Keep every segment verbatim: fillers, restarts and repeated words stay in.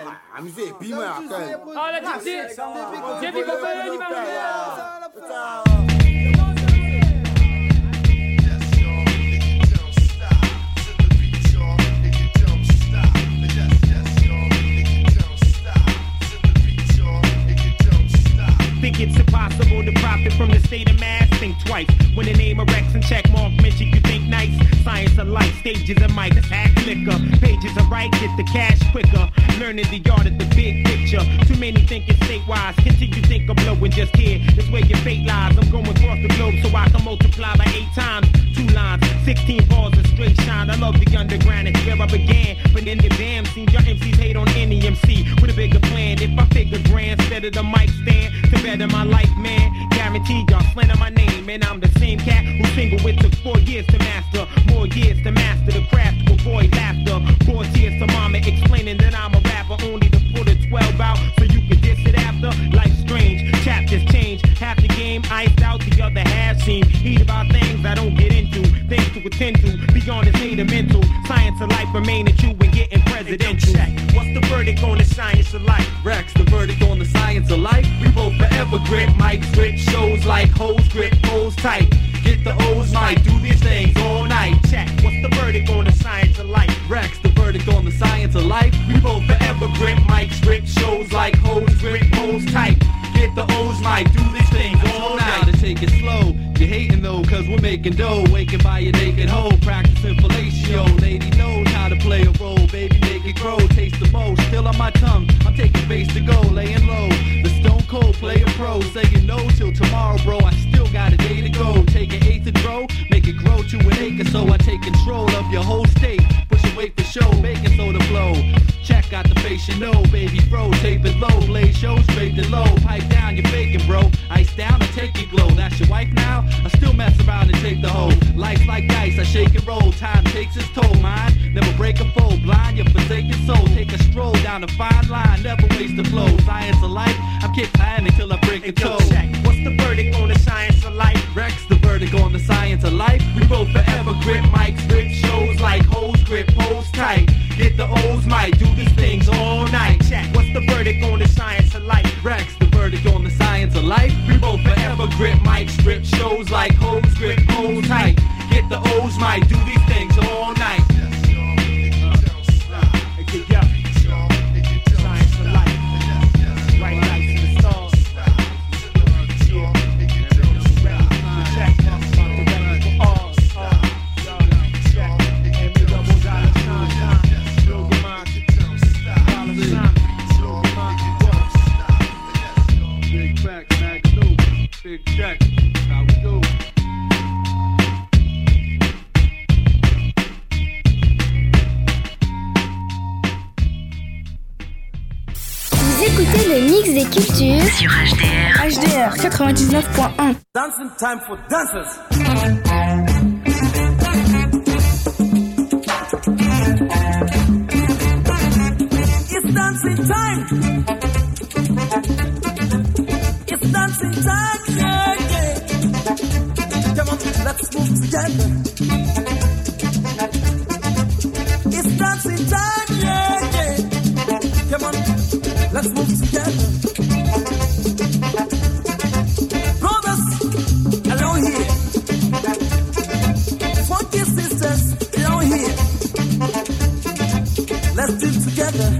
Amusez, puis-moi, après. Ah, la petite, j'ai vu qu'on peut aller, Think it's impossible to profit from the state of mass? Think twice. When the name of Rex and check mark mention, you think nice. Science of life, stages of mic, act liquor. Pages of right, get the cash quicker. Learning the art of the big picture. Too many think it's state-wise. Continue think of blowing just here. That's where your fate lies. I'm going across the globe so I can multiply by eight times. Two lines, sixteen bars of straight shine. I love the underground, it's where I began. But in the damn scene, your M Cs hate on any M C with a bigger plan. If I figure grand instead of the mic stand, to better my life, man. Guarantee y'all slander my name, and I'm the same cat who single it took four years to master. More years to master the craft to avoid laughter. Four tears to mama explaining that I'm a rapper, only to put a twelve out so you can diss it after. Life's strange, chapters change. Half the game iced out, the other half seem heat about things I don't get into. Things to attend to, beyond this hate mental. Science of life remaining true and getting presidential. What's the verdict on the science of life? Rex, the verdict on the science of life. We both forever grip, mics grip, shows like hoes grip, hoes tight. Get the O's, might do these things all night. Check, what's the verdict on the science of life? Rex, the verdict on the science of life. We both forever grip, mics grip, shows like hoes grip, hoes tight. Get the O's, might do these things all night. To take it slow, you hating though, cause we're making dough. Waking by your naked hoe, practicing fellatio. Lady knows how to play a role, baby make it grow. Taste the most, still on my tongue, I'm taking base to go, laying low. The stone cold player pro, saying no till tomorrow bro, I still got a day to go. Take an eighth to grow, make it grow to an acre. So I take control of your whole state, push it weight for show, baking soda flow. Check out the face you know, baby bro, tape it low. Blaze show straight to low, pipe down, you're faking bro. Ice down, I take it glow, that's your wife now? I still mess around and take the hoe. Life's like dice, I shake and roll, time takes its toll. Mine, never break a fold, blind your forsaken soul. Take a stroll down a fine line, never waste the flow. Science of life, I'm kick time until I break a toe. Check, what's the verdict on the science of life? Rex, the verdict on the science of life. We both forever grip, mics grip, shows like hoes grip, hoes tight. Get the O's, might do these things all night. Check, what's the verdict on the science of life? Rex, the verdict on the science of life. We both forever grip, mics grip, shows like hoes grip, hoes tight. Get the O's, might do these things all night. Yeah. Science of life. Right lights in the stars. Check, the record for all. Check, every double dollar sign, sign. Blow your mind. Dollar sign. Blow your mind. Big facts, Max New. Big check. How we do? Vous écoutez le mix des cultures sur H D R. H D R quatre-vingt-dix-neuf point un. Dancing time for dancers. It's dancing time. It's dancing time, yeah, yeah. Come on, let's move together. It's dancing time, yeah, yeah. Come on, let's move together. Brothers, along here. Funky sisters, along here. Let's do it together.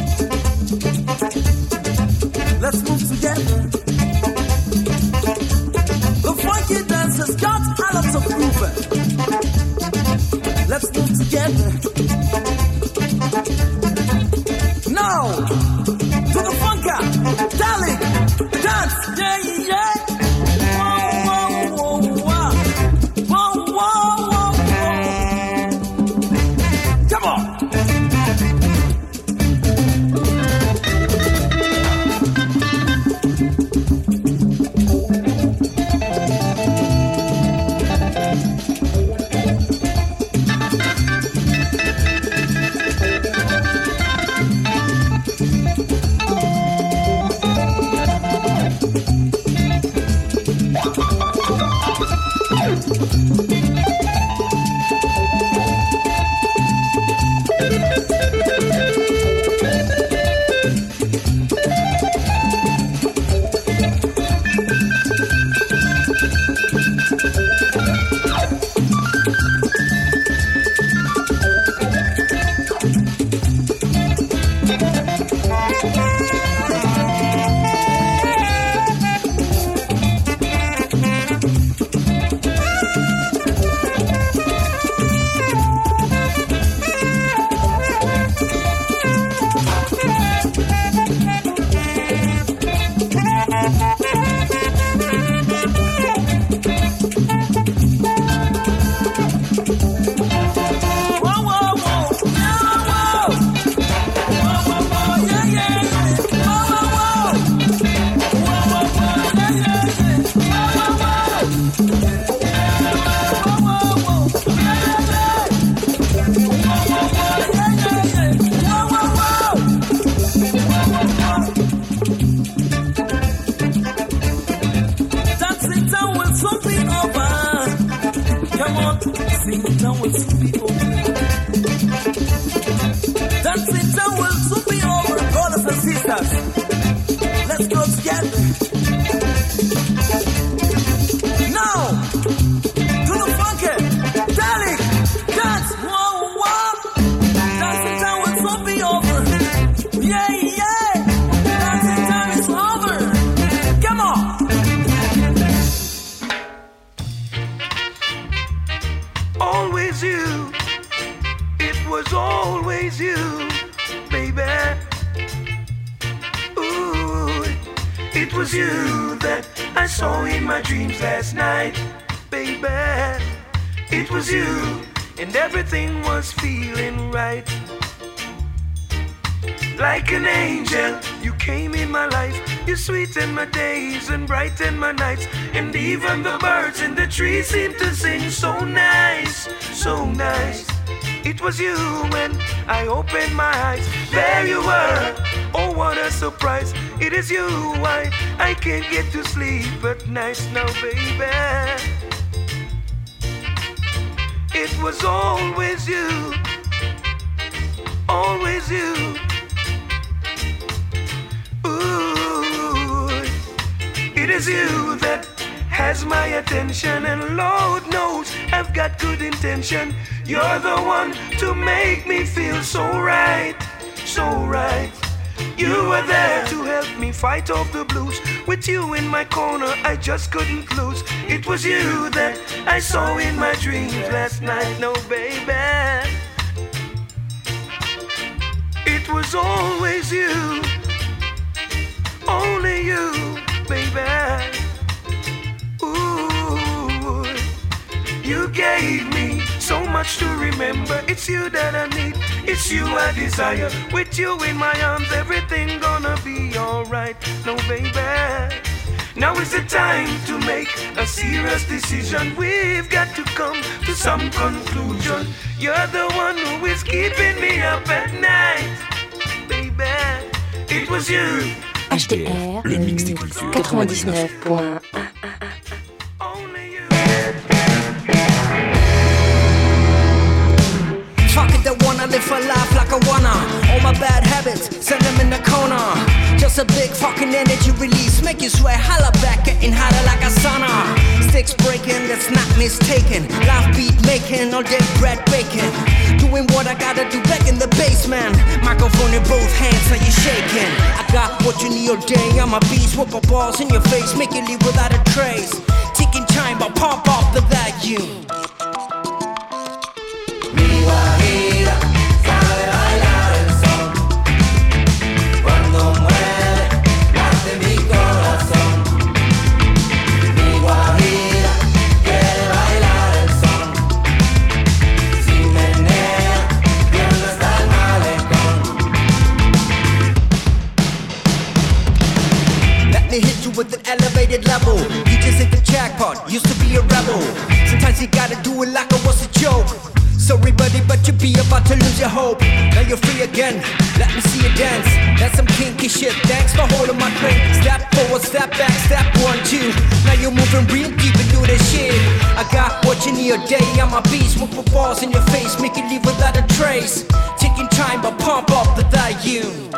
Let's move together. The funky dancers got a lot of movement. Let's move together. Now, to the funka, darling, dance, yeah, yeah. Whoa, whoa, whoa, whoa, whoa, whoa, whoa, whoa. Come on. Dancing down will soon be over, brothers and sisters. Let's go together. Now, to the funky, Dali, dance, whoa, whoa. Dancing down will soon be over. Yeah, yeah. Dancing time is over. Come on. Always you. It was always you, baby. Ooh, it was you that I saw in my dreams last night, baby. It was you, and everything was feeling right. Like an angel, you came in my life. You sweetened my days and brightened my nights. And even the birds in the trees seem to sing so nice, so nice. It was you when I opened my eyes. There you were, oh what a surprise. It is you why I can't get to sleep at night now, baby. It was always you, always you. Ooh, it is you that has my attention, and Lord knows I've got good intention. You're the one to make me feel so right, so right. You were there to help me fight off the blues. With you in my corner, I just couldn't lose. It was you that I saw in my dreams last night, no baby. It was always you, only you, baby. Ooh, you gave me so much to remember. It's you that I need, it's you I desire. With you in my arms, everything gonna be alright. No, baby. Now is the time to make a serious decision. We've got to come to some conclusion. You're the one who is keeping me up at night, baby. It was you. H T R, le mix des cultures quatre-vingt-dix-neuf point un. Fuck it, they wanna live a life like I wanna. All my bad habits, send them in the corner. Just a big fucking energy release, make you sweat, holla back, getting hotter like a sauna. Sticks breaking, that's not mistaken. Life beat making, all day bread baking. Doing what I gotta do back in the basement. Microphone in both hands, how you shaking? I got what you need all day, I'm a beast. Whoop my balls in your face, make you leave without a trace. Ticking time, but pump up the vacuum. Guajira sabe bailar el son. Cuando mueve, late mi corazón. Mi guajira quiere bailar el son. Si menea, pierdo hasta el malecón. Let me hit you with an elevated level. You just hit the jackpot, used to be a rebel. Sometimes you gotta do it like it was a joke. Sorry buddy, but you be about to lose your hope. Now you're free again, let me see you dance. That's some kinky shit, thanks for holding my drink. Step forward, step back, step one, two. Now you're moving real deep into this shit. I got what you need all day, I'm a beast. With the balls in your face, make you leave without a trace. Taking time, but pump up the volume.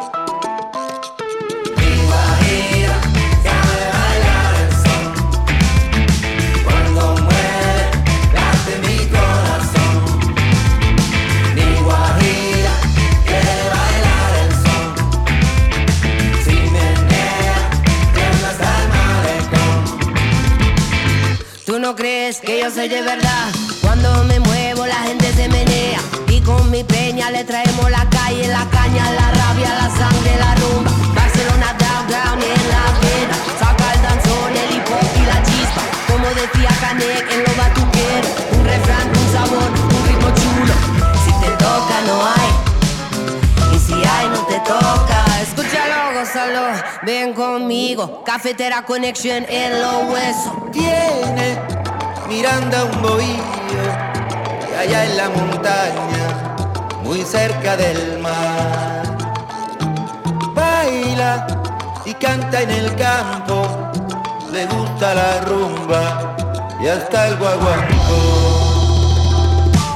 ¿Tú no crees que yo soy de verdad? Cuando me muevo la gente se menea. Y con mi peña le traemos la calle, la caña, la rabia, la sangre, la rumba. Barcelona downtown en la vena. Saca el danzón, el hip hop y la chispa. Como decía Canek en lo batuquero. Un refrán, un sabor, un ritmo chulo. Si te toca no hay, y si hay no te toca. Escúchalo, gózalo, ven conmigo. Cafetera Connection en los huesos. Tiene Miranda un bohío y allá en la montaña, muy cerca del mar. Baila y canta en el campo, le gusta la rumba y hasta el guaguancó.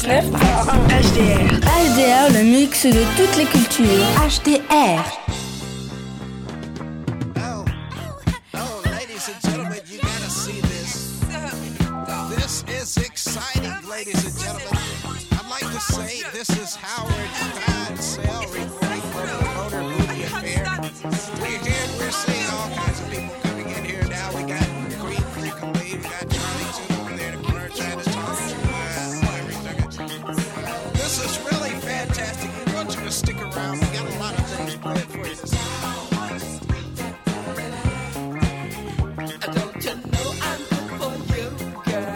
quatre-vingt-dix-neuf point un H D R. H D R, le mix de toutes les cultures. H D R. Ladies and gentlemen, I'd like to say this is Howard Clydesdale reporting from the Motor Movie Affair. We're here, we're seeing all kinds of people coming in here now. We got Green Freaking, we got Charlie T over there in the corner trying to talk to uh, everything. This is really fantastic. We want you to stick around. We got a lot of things planned for you this evening. Don't you know I'm good for you, girl?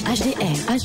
H D R.